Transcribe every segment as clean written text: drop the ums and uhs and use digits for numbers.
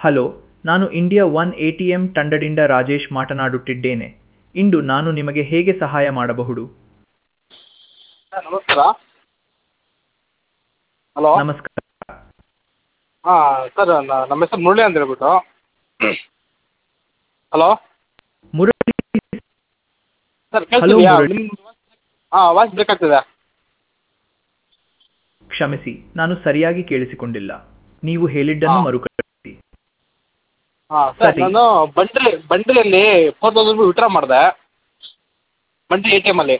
Hello, ನಾನು India one ATM ತಂಡದಿಂದ ರಾಜೇಶ್ ಮಾತನಾಡುತ್ತಿದ್ದೇನೆ. ಇಂದು ನಾನು ನಿಮಗೆ ಹೇಗೆ ಸಹಾಯ ಮಾಡಬಹುದು? ಸರ್ ನಮಸ್ಕಾರ. ಹಲೋ. ನಮಸ್ಕಾರ. ಹಾಂ ಸರ್, ನಮ್ಮ ಹೆಸರು ಮುರಳಿ ಅಂತ ಹೇಳ್ಬಿಟ್ಟು. ಹಲೋ ಮುರಳಿ. ಸರ್, ಹಲೋ ಕೇಳ್ತಿದೆಯಾ? ಮುರಳಿ. ನಿಮ್ಮ ವಾಯ್ಸ್ ಬ್ರೇಕ್ ಆಗ್ತಿದೆ. ಕ್ಷಮಿಸಿ, ನಾನು ಸರಿಯಾಗಿ ಕೇಳಿಸಿಕೊಂಡಿಲ್ಲ. ನೀವು ಹೇಳಿದ್ದನ್ನು ಹಾಂ ಮರುಕಳಿಸಿ. ಹಾಂ ಸರ್, ಸರಿ. ನಾನು ಬಂಡ್ರಿಯಲ್ಲಿ 4000 ರೂಪಾಯಿ ವಿಡ್ರಾ ಮಾಡಿದೆ. ಬಂಡ್ರಿ ಎ ಟಿ ಎಮ್ಮಲ್ಲಿ.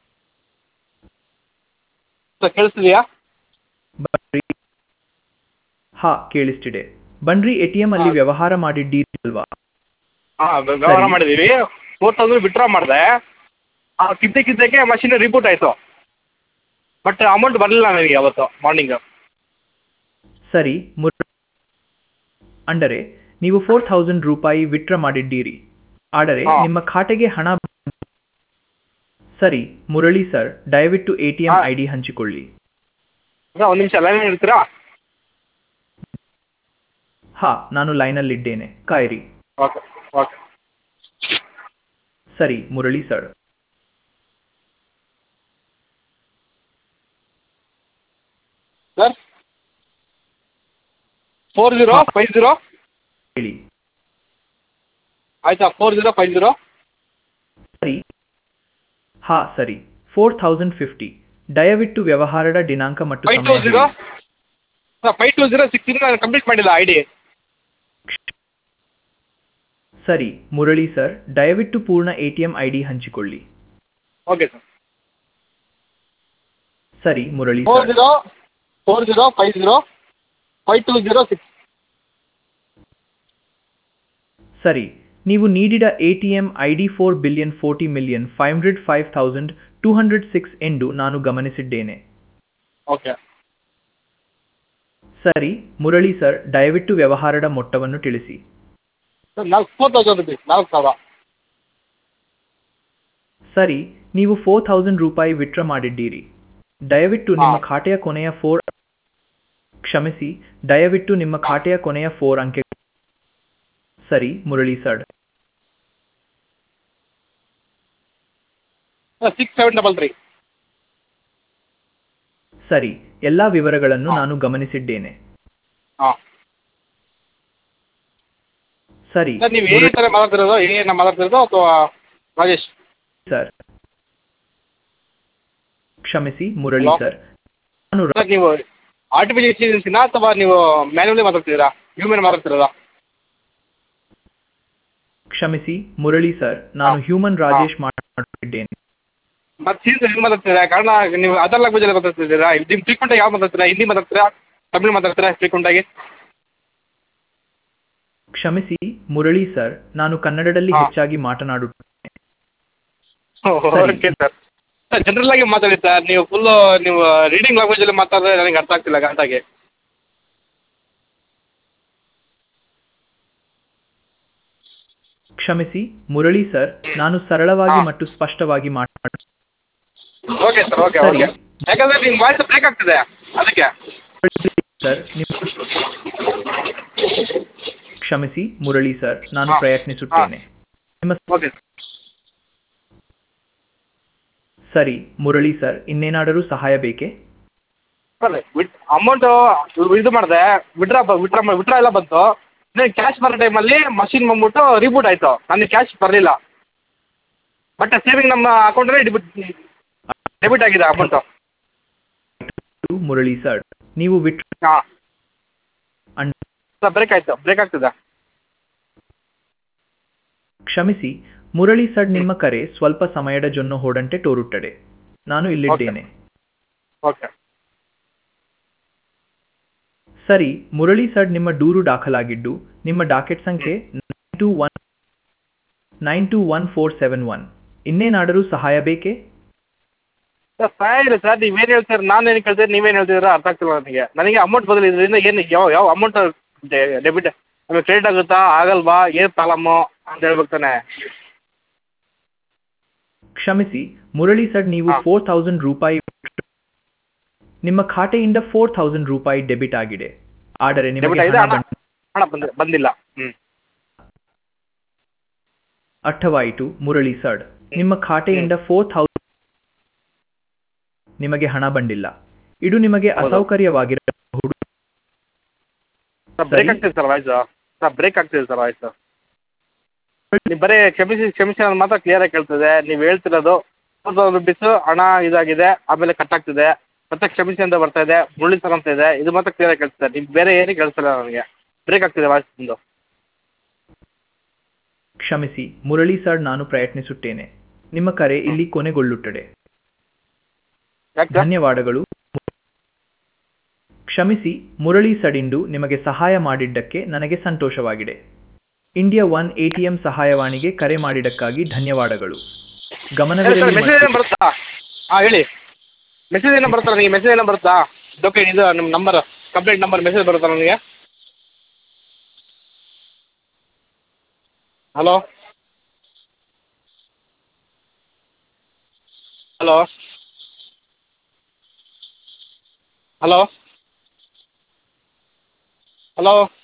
ಸರ್ ಕೇಳಿಸ್ತಿದೆಯಾ? ಬನ್ರಿ. ಹಾ, ಕೇಳಿಸ್ತಿದೆ. ಬನ್ರಿ, ಎಟಿಎಂ ಅಲ್ಲಿ ಹಾಂ ವ್ಯವಹಾರ ಮಾಡಿದ್ದೀರಿ ಅಲ್ವಾ? ಹಾಂ ವ್ಯವಹಾರ ಸರಿ. ಮಾಡಿದ್ದೀವಿ. 4000 ವಿಡ್ರಾ ಮಾಡಿದೆ. ಕಿದ್ದಕ್ಕೆ ಮಷಿನ್ ರಿಬೂಟ್ ಆಯಿತು. ಬಟ್ ಅಮೌಂಟ್ ಬರಲಿಲ್ಲ ನನಗೆ ಅವತ್ತು ಮಾರ್ನಿಂಗು. ಸರಿ ಅಂದರೆ ನೀವು 4000 ರೂಪಾಯಿ ವಿತ್ಡ್ರಾ ಮಾಡಿದ್ದೀರಿ, ಆದರೆ ಹಾಂ ನಿಮ್ಮ ಖಾತೆಗೆ ಹಣ ಸರಿ ಮುರಳಿ ಸರ್, ದಯವಿಟ್ಟು ಎಟಿಎಂ ಹಾಂ ಐಡಿ ಹಂಚಿಕೊಳ್ಳಿ. ಸರ್, ಒಂದು ನಿಮಿಷ ಲೈನ್ ಇರ್ತೀರಾ? ಹಾ, ನಾನು ಲೈನಲ್ಲಿದ್ದೇನೆ, ಕಾಯಿರಿ. Okay okay. ಸರಿ ಮುರಳಿ ಸರ್. ಸರ್, ಹಾ 4050. ಹೇಳಿ. ಆಯ್ತಾ? 4050. ಸರಿ. ಹಾ ಸರಿ, 4050. ದಯವಿಟ್ಟು ವ್ಯವಹಾರದ ದಿನಾಂಕ ಮತ್ತು ಸಮಯ 520. ಹೇಳಿ. ಸರ್ 52016 ನಾನು ಕಂಪ್ಲೀಟ್ ಮಾಡಿಲ್ಲ ಐ ಡಿ. ಸರಿ ಮುರಳಿ ಸರ್, ದಯವಿಟ್ಟು ಪೂರ್ಣ ಎಟಿಎಂ ಐಡಿ ಹಂಚಿಕೊಳ್ಳಿ. Okay sir. ಸರಿ ಮುರಳಿ ಸರ್. 40505206. ಸರಿ, ನೀವು ನೀಡಿದ ಎಟಿಎಂ ಐಡಿ 4,40,40,505,206 ಎಂದು ನಾನು ಗಮನಿಸಿದ್ದೇನೆ. ಓಕೆ ಸರಿ ಮುರಳಿ ಸರ್, ದಯವಿಟ್ಟು ವ್ಯವಹಾರದ ಮೊತ್ತವನ್ನು ತಿಳಿಸಿ. Sir, 4000 rupees. 4000. ಸರಿ, ನೀವು 4000 ರೂಪಾಯಿ ವಿತ್ಡ್ರಾ ಮಾಡಿದ್ದೀರಿ. ದಯವಿಟ್ಟು ನಿಮ್ಮ ಹಾಂ ಖಾತೆಯ ಕೊನೆಯ 4 ಕ್ಷಮಿಸಿ, ದಯವಿಟ್ಟು ನಿಮ್ಮ ಖಾತೆಯ ಕೊನೆಯ 4 ಅಂಕೆ. ಸರಿ ಮುರಳಿ ಸರ್. 6733. ಸರಿ, ಎಲ್ಲ ವಿವರಗಳನ್ನು ನಾನು ಗಮನಿಸಿದ್ದೇನೆ. ಹಾಂ ಸರಿ ಸರ್, ನೀವು ಮುರಳಿ ಥರ ಮಾತಾಡ್ತಿರೋದು ಮಾತಾಡ್ತಿರೋದು ಅಥವಾ ರಾಜೇಶ್? ಸರ್. ಕ್ಷಮಿಸಿ ಮುರಳಿ ಹಲೋ ಸರ್. ನಾನು ಸರ್, ನೀವು ಆರ್ಟಿಫಿಷಿಯಲ್ ಇಂಟೆಲಿಜೆನ್ಸಿನ ಅಥವಾ ನೀವು ಮ್ಯಾನ್ಯಲಿ ಮಾತಾಡ್ತಿದ್ದೀರಾ, ಹ್ಯೂಮನ್ ಮಾತಾಡ್ತಿರೋದಾ? ಕ್ಷಮಿಸಿ ಮುರಳಿ ಸರ್, ನಾನು ಹಾಂ ಹ್ಯೂಮನ್ ಹಾಂ ರಾಜೇಶ್ ಮಾತನಾಡುತ್ತಿದ್ದೇನೆ. ಮತ್ತೆ ಸೀನ್ಸ್ ಹೆಂಗೆ ಮಾತಾಡ್ತಿದ್ದೀರಾ? ಕಾರಣ ನೀವು ಅದರ್ ಲ್ಯಾಂಗ್ವೇಜಲ್ಲಿ ಮಾತಾಡ್ತಿದ್ದೀರಾ. ನಿಮ್ಮ ಫ್ರೀಕ್ವೆಂಟಾಗಿ ಯಾವ ಮಾತಾಡ್ತೀರಾ? ಹಿಂದಿ ಮಾತಾಡ್ತೀರಾ, ತಮಿಳು ಮಾತಾಡ್ತೀರಾ ಫ್ರೀಕ್ವೆಂಟಾಗಿ? ಕ್ಷಮಿಸಿ ಮುರಳಿ ಸರ್, ನಾನು ಕನ್ನಡದಲ್ಲಿ ಹಾಂ ಹೆಚ್ಚಾಗಿ ಮಾತನಾಡುತ್ತೇನೆ. ಸರಿ ಓಕೆ ಸರ್. ಸರ್, ಜನರಲ್ ಆಗಿ ಮಾತಾಡಿ ಸರ್. ನೀವು ಫುಲ್ಲು ನೀವು ರೀಡಿಂಗ್ ಲ್ಯಾಂಗ್ವೇಜಲ್ಲಿ ಮಾತಾಡಿದ್ರೆ ನನಗೆ ಅರ್ಥ ಆಗ್ತಿಲ್ಲ ಕರೆಕ್ಟಾಗಿ. ಕ್ಷಮಿಸಿ ಮುರಳಿ ಸರ್, ನಾನು ಸರಳವಾಗಿ ಹಾಂ ಮತ್ತು ಸ್ಪಷ್ಟವಾಗಿ ಮಾತನಾಡು. Okay sir. ಓಕೆ ಸರಿ ಓಕೆ. ಯಾಕಂದರೆ ನಿಮ್ಮ ವಾಯ್ಸ್ ಬ್ರೇಕ್ ಆಗ್ತಿದೆ ಅದಕ್ಕೆ. ಮುರಳಿ ಸರ್, ಕ್ಷಮಿಸಿ ಮುರಳಿ ಸರ್, ನಾನು ಹಾಂ ಹಾಂ ಪ್ರಯತ್ನಿಸುತ್ತೇನೆ. ನಿಮ್ಮ ಓಕೆ ಸರಿ ಮುರಳಿ ಸರ್, ಇನ್ನೇನಾದರೂ ಸಹಾಯ ಬೇಕೇ? ಸರ್. ಅಮೌಂಟು ಇದು ಮಾಡಿದೆ, ವಿಡ್ರಾ ಎಲ್ಲ ಬಂತು. ನೀವು ಕ್ಯಾಶ್ ಬರೋ ಟೈಮಲ್ಲಿ ಮಷಿನ್ ಬಂದ್ಬಿಟ್ಟು ರೀಬೂಟ್ ಆಯಿತು. ನನಗೆ ಕ್ಯಾಶ್ ಬರಲಿಲ್ಲ. ಬಟ್ ಸೇವಿಂಗ್ ನಮ್ಮ ಅಕೌಂಟಲ್ಲಿ ಡೆಬಿಟ್ ಆಗಿದೆ ಅಮೌಂಟು. ಮುರಳಿ ಸರ್, ನೀವು ವಿಟ್ ಹಾಂ ಸರ್, ಬ್ರೇಕ್ ಆಗ್ತಿದೆ. ಕ್ಷಮಿಸಿ ಮುರಳಿ ಸರ್, ನಿಮ್ಮ ಕರೆ ಸ್ವಲ್ಪ ಸಮಯದ ಜೊನ್ನು ಹೋದಂತೆ ತೋರುತ್ತದೆ. ನಾನು ಓಕೆ ಇಲ್ಲಿದ್ದೇನೆ. ಓಕೆ ಸರಿ ಮುರಳಿ ಸರ್, ನಿಮ್ಮ ದೂರು ದಾಖಲಾಗಿದ್ದು, ನಿಮ್ಮ ಡಾಕೆಟ್ ಸಂಖ್ಯೆ 921471. ಇನ್ನೇನಾದರೂ ಸಹಾಯ ಬೇಕೇ? ಸರ್, ಸಹಾಯ ಇಲ್ಲ ಸರ್. ನೀವೇನು ಹೇಳ್ತೀರ, ನಾನು ಏನು ಕೇಳ್ತೀರಿ, ನೀವೇನು ಹೇಳ್ತಿದ್ದೀರಾ ಅರ್ಥ ಆಗ್ತಿಲ್ಲ ನನಗೆ ಅಮೌಂಟ್ ಬದಲು ಇದರಿಂದ ಏನು ಯಾವ ಅಮೌಂಟ್ ಡೆಬಿಟ್ ನಮಗೆ ಕ್ರೆಡಿಟ್ ಆಗುತ್ತಾ ಆಗಲ್ವಾ, ಏನು ಪ್ರಾಬ್ಲಮ್ಮು ಅಂತ ಹೇಳ್ಬೇಕು ತಾನೆ. ಕ್ಷಮಿಸಿ ಮುರಳಿ ಸರ್, ನೀವು ಹಾಂ 4000 ರೂಪಾಯಿ ನಿಮ್ಮ ಖಾತೆಯಿಂದ 4000 ರೂಪಾಯಿ ಡೆಬಿಟ್ ಆಗಿದೆ, ಆದರೆ ಡೆಬಿಟ್ ನಿಮಗೆ ಆಗಿದೆ ಹಣ ಹಣ. ಹಣ ಬಂದಿಲ್ಲ. ಹ್ಞೂ. ಅರ್ಥವಾಯಿತು ಮುರಳಿ ಸರ್. ನಿಮ್ಮ ಖಾತೆಯಿಂದ 4000 ನಿಮಗೆ ಹಣ ಬಂದಿಲ್ಲ. ಇದು ನಿಮಗೆ ಹೌದು. ಅಸೌಕರ್ಯವಾಗಿರಬಹುದು. ಸರ್ ಸರಿ. ಬ್ರೇಕ್ ಆಗ್ತಿದೆ ಸರ್ ವಾಯ್ಸು. ಸರ್ ಬ್ರೇಕ್ ಆಗ್ತಿದೆ ಸರ್ ವಾಯ್ಸು. ನೀವು ಬರೀ ಕ್ಷಮಿಸಿ ಅನ್ನೋದು ಮಾತ್ರ ಕ್ಲಿಯರಾಗಿ ಕೇಳ್ತದೆ. ನೀವು ಹೇಳ್ತಿರೋದು 4000 ರುಪೀಸು ಹಣ ಇದಾಗಿದೆ, ಆಮೇಲೆ ಕಟ್ ಆಗ್ತಿದೆ, ಮತ್ತೆ ಕ್ಷಮಿಸಿ ಅಂತ ಬರ್ತಾ ಇದೆ, ಮುರಳಿ ಸರ್ ಅಂತ ಇದೆ. ಇದು ಮಾತ್ರ ಕ್ಲಿಯರಾಗಿ ಕೇಳ್ತದೆ. ನೀವು ಬೇರೆ ಏನೂ ಕೇಳಿಸ್ತಿಲ್ಲ ನನಗೆ. ಬ್ರೇಕ್ ಆಗ್ತಿದೆ ವಾಯ್ಸ್ ನಿಮ್ಮದು. ಕ್ಷಮಿಸಿ ಮುರಳಿ ಸರ್, ನಾನು ಪ್ರಯತ್ನಿಸುತ್ತೇನೆ. ನಿಮ್ಮ ಕರೆ ಇಲ್ಲಿ ಕೊನೆಗೊಳ್ಳುತ್ತದೆ. ಯಾಕೆ ಸರ್? ಧನ್ಯವಾದಗಳು. ಕ್ಷಮಿಸಿ ಮುರಳಿ ಸಡಿಂಡು, ನಿಮಗೆ ಸಹಾಯ ಮಾಡಿದ್ದಕ್ಕೆ ನನಗೆ ಸಂತೋಷವಾಗಿದೆ. ಇಂಡಿಯಾ ಒನ್ ಎಟಿಎಂ ಸಹಾಯವಾಣಿಗೆ ಕರೆ ಮಾಡಿದ್ದಕ್ಕಾಗಿ ಧನ್ಯವಾದಗಳು. ಹೇಳಿ ಸರ್, ಗಮನವಿರಲಿ ಮೆಸೇಜ್ ಏನೋ ಬರುತ್ತಾ? ಹಾಂ ಹೇಳಿ. ಮೆಸೇಜ್ ಏನೋ ಬರುತ್ತಾ ನನಗೆ? ಮೆಸೇಜ್ ಏನೋ ಬರುತ್ತಾ? ಓಕೆ, ಇದು ನಿಮ್ಮ ನಂಬರ್, ಕಂಪ್ಲೇಂಟ್ ನಂಬರ್ ಮೆಸೇಜ್ ಬರುತ್ತಾ ನನಗೆ? Hello hello hello hello